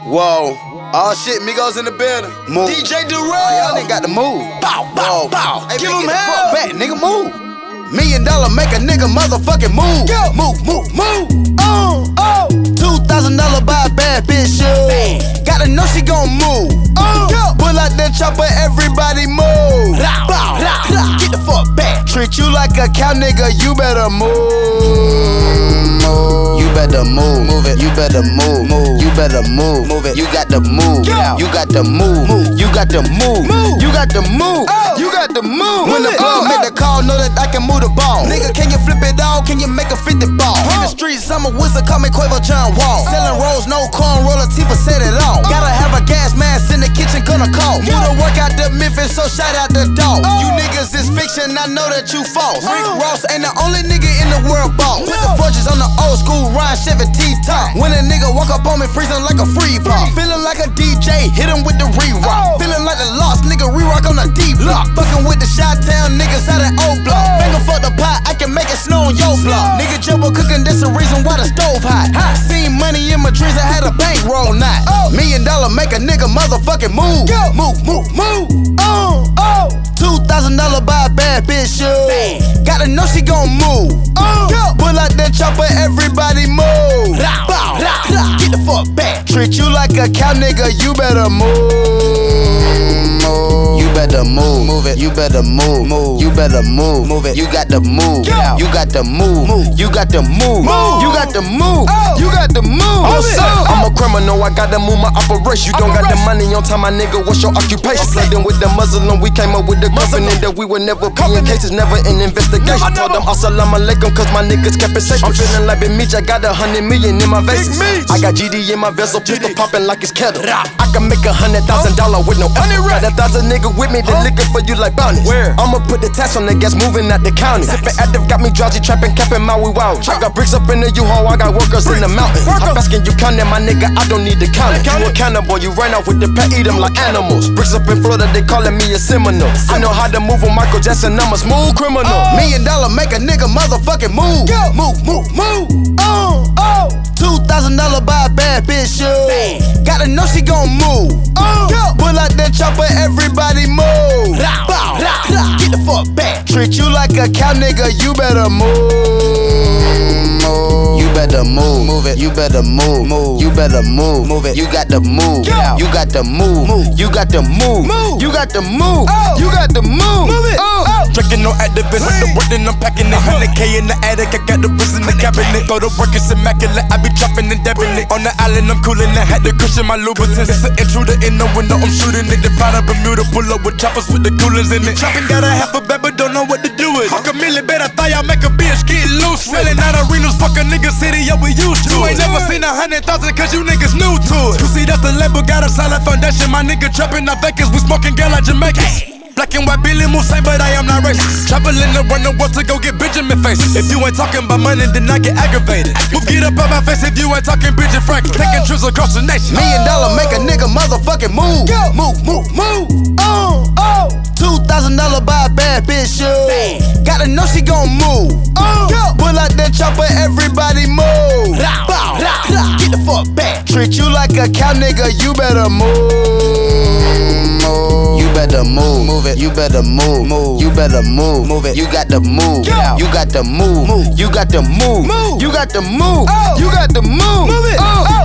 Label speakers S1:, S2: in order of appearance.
S1: Whoa. Oh shit, Migos in the building. Move.
S2: DJ Durrell.
S1: Y'all nigga got to move.
S2: Bow, bow, bow.
S1: Hey,
S2: Give
S1: man,
S2: him
S1: get the
S2: hell.
S1: fuck back, nigga, move. $1 million make a nigga motherfucking move.
S2: Go.
S1: Move. $2,000 buy a bad bitch shoe. Gotta know she gon' move. Pull out that chopper, everybody move.
S2: Bow, bow.
S1: Get the fuck back. Treat you like a cow, nigga, you better move. You better move, move it. You better move, move. You better move, move it. You got to move, you got to move, you got to move, you got to move, you got to move. When the plug make the call, know that I can move the ball. Nigga, can you flip it all? Can you make a 50 ball? In the streets, I'm a wizard, call me Quavo John Wall. Selling rolls, no corn, roller Tifa, set it all. Gotta have a gas mask in the kitchen, gonna call. Move the work out the Memphis, so shout out the dog. You niggas is fiction, I know that you false. Rick Ross ain't the only nigga in the world boss. Put the forges on the old school Ryan Chevy T-top. When a nigga walk up on me, freezing like a free fall. Feeling like a DJ, hit him with the re-rock. Feeling like the lost nigga, re-rock on the D-block. Fucking with the Chi-Town niggas out that old block. Finger fuck the pot, I can make it snow on your block. Nigga jumbo cooking, that's the reason why the stove hot. Seen money in my dreams, I had a bankroll knot. $1 million make a nigga motherfucking move. Move. $2,000 buy a bad bitch shoe. Gotta know she gon' move. Pull out that chopper, everybody move. Get the fuck back. Treat you like a cow, nigga, you better move. You better move, move it. You better move, you better move, it. You got to move, you got to move, you got to move, you got to move, you got to move.
S2: I'm a criminal, I gotta move my operation. You don't got the money on time, my nigga, what's your occupation? Flooding with the Muslim, we came up with the covenant that we would never be in cases, never in investigation. Told them assalamu alaikum, cause my niggas kept it safe. I'm feeling like Big Meech, I got 100 million in my vases. I got GD in my vessel, pistol popping like it's kettle. I can make $100,000 with no effort. Got 1,000 niggas with me, they looking for you like bounties. I'ma put the tax on the gas, moving out the county. Sippin' active, got me drowsy, trapping, capping, Maui wow. I got bricks up in the U-Haul, I got workers in the mountain. How fast can you count it, my nigga? I don't need to count it. You a cannibal, you ran off with the pet, eat them like animals. Bricks up in Florida, they calling me a Seminole. I know how to move on Michael Jackson, I'm a smooth criminal.
S1: $1 million make a nigga motherfucking move. Move. $2,000 buy a bad bitch shoe. Gotta know she gon' move. Pull out that chopper, everybody move. Get the fuck back. Treat you like a cow, nigga, you better move. You better move, it. You better move, you better move, it. You got to move, you got to move, you got to move, you got to move, you got to move.
S2: Drinking no activist, with the work then I'm packing it. 100K in the attic, I got the bricks in the cabinet. Go to work, it's immaculate, I be dropping and dabbing it. On the island, I'm coolin' that, had to cushion my lubricants. It's an intruder in the window, I'm shooting it. If out of Bermuda, pull up with choppers with the coolers in it. Trapping got a half a bag, but don't know what to do with it. Fuck a million, bet I thought y'all make a bitch get loose. Selling out arenas, fuck a nigga city, yeah, we used to. You ain't never seen 100,000 cause you niggas new to it. You see, that's the label, got a solid foundation. My nigga trapping out Vegas, we smoking girl like Jamaicans. Black and white Billy Moose, but I am not racist. Traveling around the world to go get Benjamin faces. If you ain't talking about money, then I get aggravated. Move, get up out my face if you ain't talking Bridget Franklin. Taking trips across the nation.
S1: $1 million make a nigga motherfucking move. Move. $2,000 buy a bad bitch shoe. Gotta know she gon' move. Pull out that chopper, everybody move. Get the fuck back. Treat you like a cow, nigga, you better move. You better move, it. You better move, you better move, it. You got to move, you got to move, you got to move, you got to move, you got to move.